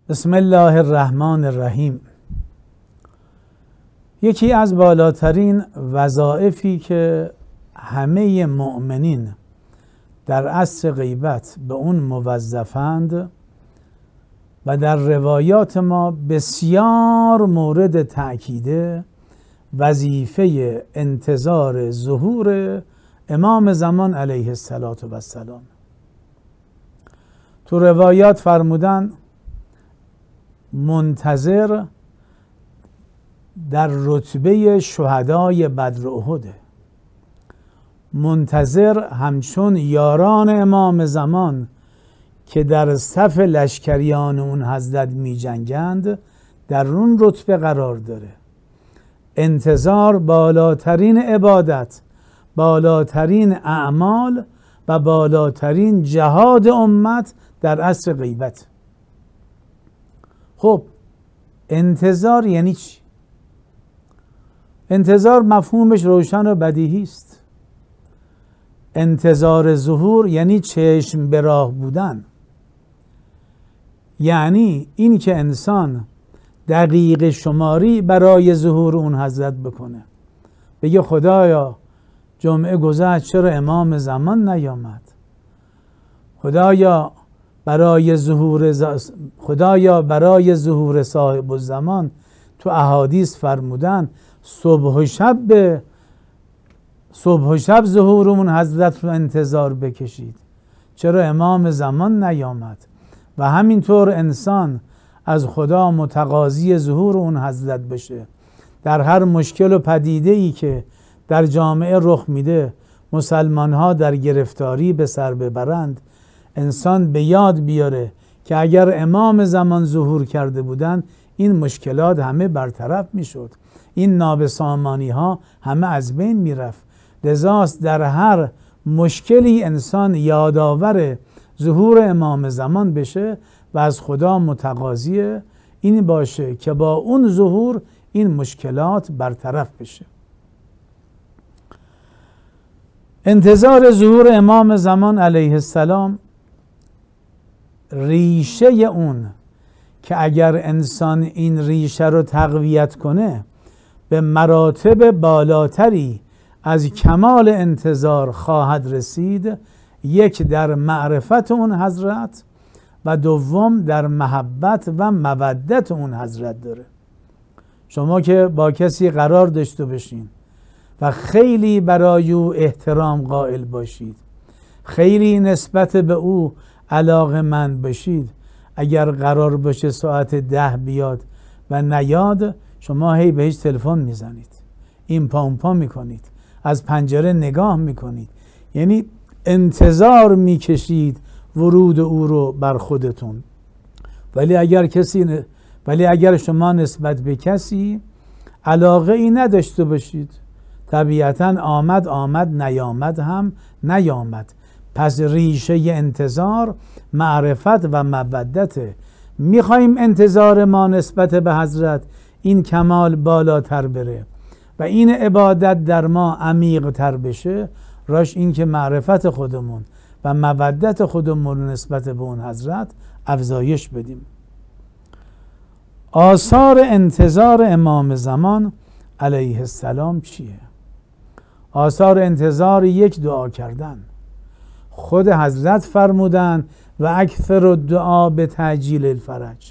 بسم الله الرحمن الرحیم. یکی از بالاترین وظایفی که همه مؤمنین در عصر غیبت به اون موظفند و در روایات ما بسیار مورد تأکیده، وظیفه انتظار ظهور امام زمان علیه السلام. تو روایات فرمودن منتظر در رتبه شهدای بدر و احده، منتظر همچون یاران امام زمان که در صف لشکریان اون حضرت می جنگند در اون رتبه قرار داره. انتظار بالاترین عبادت، بالاترین اعمال و بالاترین جهاد امت در عصر غیبت. خب انتظار یعنی چی؟ انتظار مفهومش روشن و بدیهی است. انتظار ظهور یعنی چشم به راه بودن، یعنی این که انسان دقیقه شماری برای ظهور اون حضرت بکنه، بگه خدایا جمعه گذشت چرا امام زمان نیامد، خدایا برای ظهور صاحب الزمان تو احادیث فرمودن صبح و شب ظهور اون حضرت رو انتظار بکشید، چرا امام زمان نیامد؟ و همینطور انسان از خدا متقاضی ظهور اون حضرت بشه. در هر مشکل و پدیده ای که در جامعه رخ میده، مسلمان ها در گرفتاری به سر ببرند، انسان به یاد بیاره که اگر امام زمان ظهور کرده بودن این مشکلات همه برطرف میشد، این نابسامانی ها همه از بین میرفت. لذاست در هر مشکلی انسان یادآور ظهور امام زمان بشه و از خدا متقاضی این باشه که با اون ظهور این مشکلات برطرف بشه. انتظار ظهور امام زمان علیه السلام ریشه اون که اگر انسان این ریشه رو تقویت کنه به مراتب بالاتری از کمال انتظار خواهد رسید. یک در معرفت اون حضرت و دوم در محبت و مودت اون حضرت داره. شما که با کسی قرار داشته باشین و خیلی برای او احترام قائل باشید، خیلی نسبت به او علاقه‌مند باشید، اگر قرار باشه ساعت 10 بیاد و نیاد، شما هی بهش تلفن میزنید، این پا اون پا میکنید، از پنجره نگاه میکنید، یعنی انتظار میکشید ورود او رو بر خودتون. ولی اگر شما نسبت به کسی علاقه ای نداشته باشید، طبیعتاً آمد نیامد هم نیامد. پس ریشه انتظار معرفت و مودته. میخوایم انتظار ما نسبت به حضرت این کمال بالاتر بره و این عبادت در ما عمیق تر بشه، راش این که معرفت خودمون و مودت خودمون نسبت به اون حضرت افزایش بدیم. آثار انتظار امام زمان علیه السلام چیه؟ آثار انتظار یک دعا کردن. خود حضرت فرمودن و اکثر الدعا به تعجیل الفرج.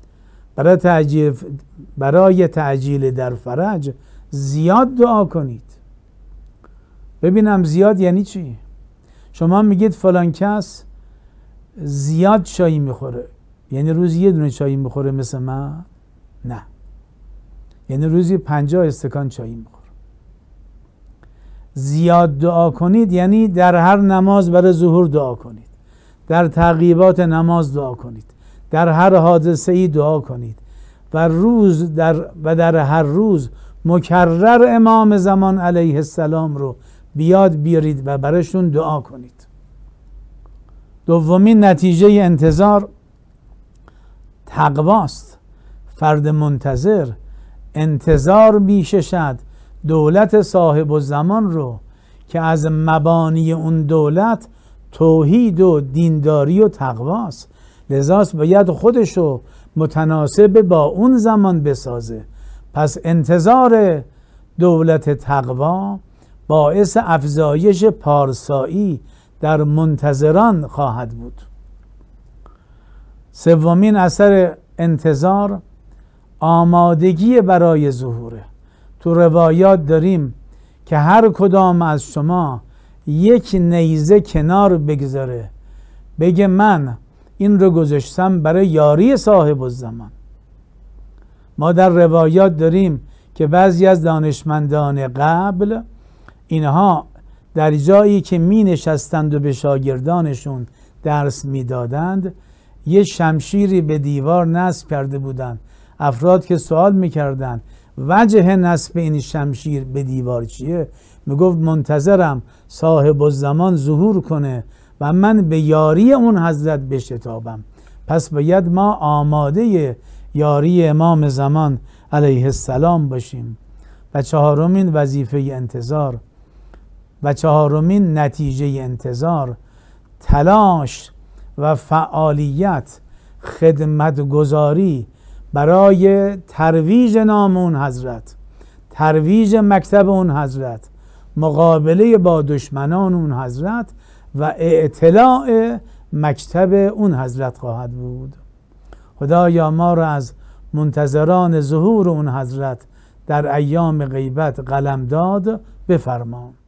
برای تعجیل در فرج زیاد دعا کنید. ببینم زیاد یعنی چی؟ شما میگید فلان کس زیاد چای میخوره، یعنی روزی یه دونه چای میخوره مثل من؟ نه، یعنی روزی 50 استکان چای میخوره. زیاد دعا کنید یعنی در هر نماز برای ظهور دعا کنید، در تعقیبات نماز دعا کنید، در هر حادثه ای دعا کنید و در هر روز مکرر امام زمان علیه السلام رو بیاد بیارید و برایشون دعا کنید. دومین نتیجه انتظار تقواست. فرد منتظر انتظار می‌کشد دولت صاحب الزمان رو که از مبانی اون دولت توحید و دینداری و تقواست. لذاست باید خودشو متناسب با اون زمان بسازه. پس انتظار دولت تقوا باعث افزایش پارسایی در منتظران خواهد بود. سومین اثر انتظار آمادگی برای ظهوره. تو روایات داریم که هر کدام از شما یک نیزه کنار بگذاره بگه من این رو گذاشتم برای یاری صاحب الزمان. ما در روایات داریم که بعضی از دانشمندان قبل اینها در جایی که می نشستند و به شاگردانشون درس می دادند یه شمشیری به دیوار نصب کرده بودند. افراد که سوال می کردند وجه نصب این شمشیر به دیوار چیه؟ می گفت منتظرم صاحب الزمان ظهور کنه و من به یاری اون حضرت بشتابم. پس باید ما آماده یاری امام زمان علیه السلام باشیم. و چهارمین وظیفه انتظار و چهارمین نتیجه انتظار تلاش و فعالیت، خدمتگزاری برای ترویج نام اون حضرت، ترویج مکتب اون حضرت، مقابله با دشمنان اون حضرت و اطلاع مکتب اون حضرت خواهد بود. خدایا ما را از منتظران ظهور اون حضرت در ایام غیبت قلمداد بفرما.